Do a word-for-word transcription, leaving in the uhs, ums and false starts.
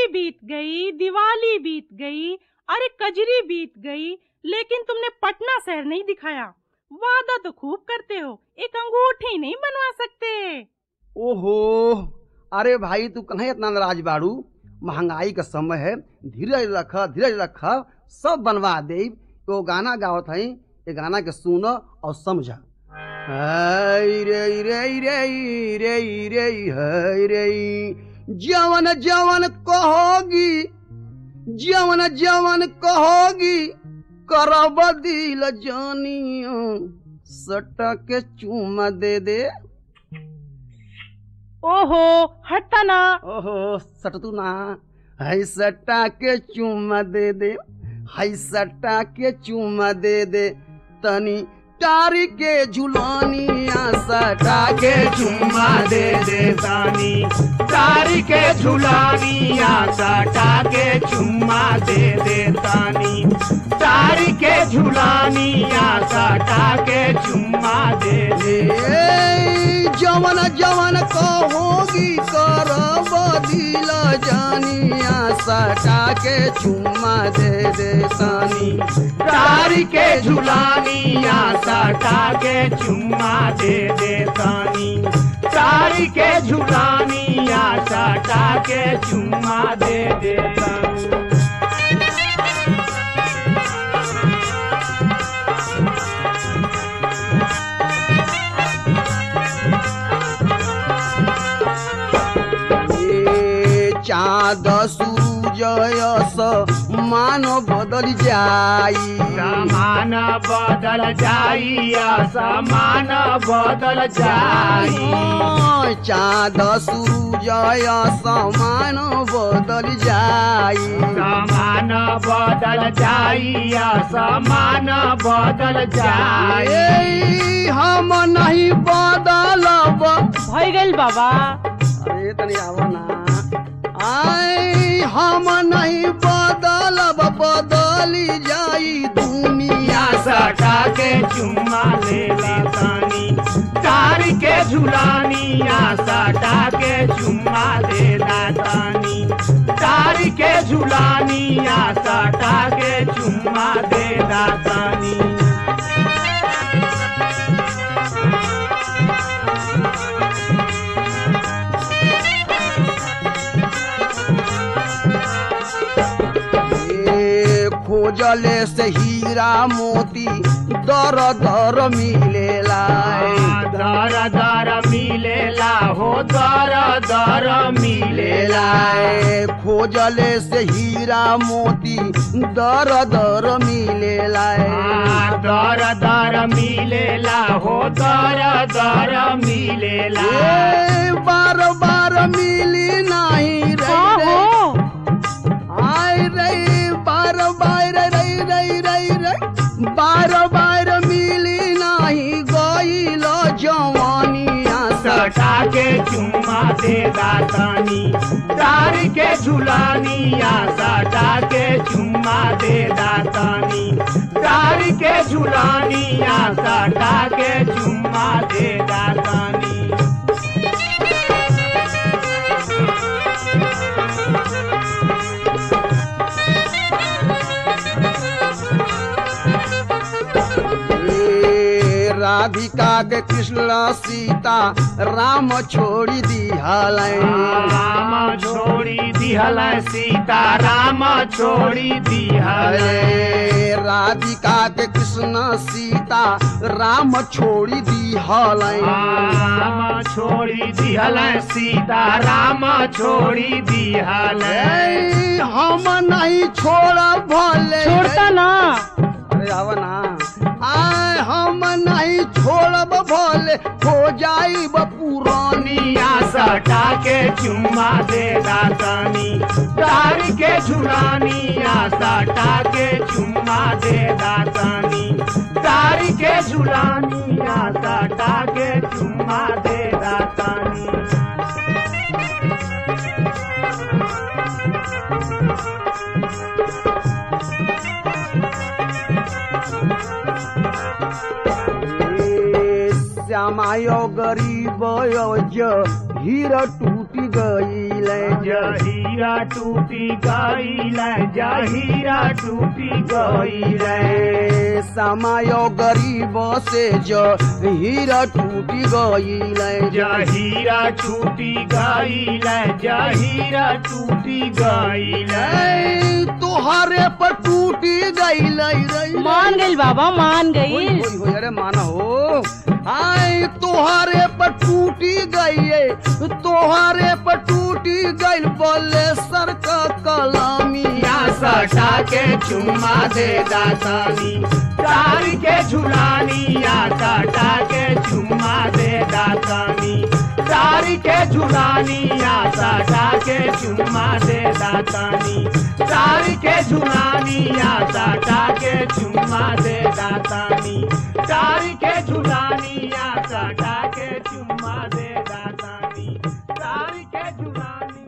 बीत गई, दिवाली बीत गई, अरे कजरी बीत गई, लेकिन तुमने पटना शहर नहीं दिखाया। वादा तो खूब करते हो, एक अंगूठी नहीं बनवा सकते। ओहो, अरे भाई तू कन्हैया इतना नाराज बाड़ू? महंगाई का समय है, धीरज रख धीरज रख, सब बनवा दे। तो गाना गावत है, ये गाना के सुन और समझ। रे रे रे रे रे रे जवन जवन कहोगी, जवन जवन कहोगी, करब दिल जानियो, सटा के चूमा दे दे। ओहो हटता ना। ओहो सटतू ना। है सटा के चूमा दे दे, है सटा के चूमा दे दे, तनी टारी के झुलानिया सटा के चूमा दे दे, तानी तारी के झुलानिया सटा के चुम्मा दे दे, तानी तारी के झुलानिया सटा के चुम्मा दे दे। जवन जवन कहोगी करब दिल जानिया, सटा के चुम्मा दे दे, तानी तारी के झुलानिया सटा के चुम्मा दे दे, तानी तारी के झुलानिया सटा के चुम्मा दे दे, तानी। चाँद सूरज मान बदल जाई, समान बदल जाई, समान बदल जाई। चाँद सूरज समान बदल जाई, समान बदल जाई, समान बदल जाई। हम नहीं बदलब। भई गइल बाबा। अरे तनी आवा ना। आए हम नहीं बदलब, बदली जाई दुनिया, सटा के चुम्मा ले ले, तानी तारी के झुलानिया सटा के चुम्मा दे दा, तानी तारी के झुलानिया सटा के चुम्मा दे दा, तानी। खोजले से हीरा मोती दर दर मिलेला, दर दर मिलेला हो, दर दर मिलेला। खोजले से हीरा मोती दर दर मिलेला, दर दर मिलेला हो, दर दर मिलेला। बार बार मिली नहीं रे, आय रे बार बार रे रे रे रे, बार बार मिली नहीं गईल जवानिया, सटा के चुम्मा दे दा, तानी तारी के झुलानिया सटा के चुम्मा दे दा, तानी तारी के झुलानिया सटा के चुम्मा दे दा, तानी। राधिका के कृष्ण सीता राम छोड़ी दिहल, राम छोड़ी दिहल, सीता राम छोड़ी दिहल। राधिका के कृष्ण सीता राम छोड़ी दिहल, राम छोड़ी दिहल, सीता राम छोड़ी दिहल। हम नहीं छोड़ भले। छोड़ता ना। अरे आवा ना। आए हम नहीं छोड़ब भले, हो जाइब पुरानिया, सटा के चुम्मा दे दा, तानी तारी के झुलानिया सटा के चुम्मा दे दा, तानी तारी के झुलानिया सटा के चुम्मा दे दा, तानी। श्यामायो गरीब हीरा टूट टूटी गईल जहीरा टूटी गईल जहीरा टूटी गईल समय गरीब से जो हीरा टूटी गईल जहीरा टूटी गईल जहीरा टूटी गईल तोहरे पर टूटी गईल मान गई बाबा मान गई। अरे माना हो आय तोहरे पर टूटी गई तोहरे पर टूटी गई बोले सर का कलामिया सटा के चुम्मा दे दातानी तारी के झुलानिया सटा के चुम्मा दे दातानी तारी के झुलानिया सटा के चुम्मा दे दातानी तारी के झुलानिया सटा के चुम्मा दे दातानी तारी के झुलानिया सटा के चुम्मा दे दातानी तारी के झुलानी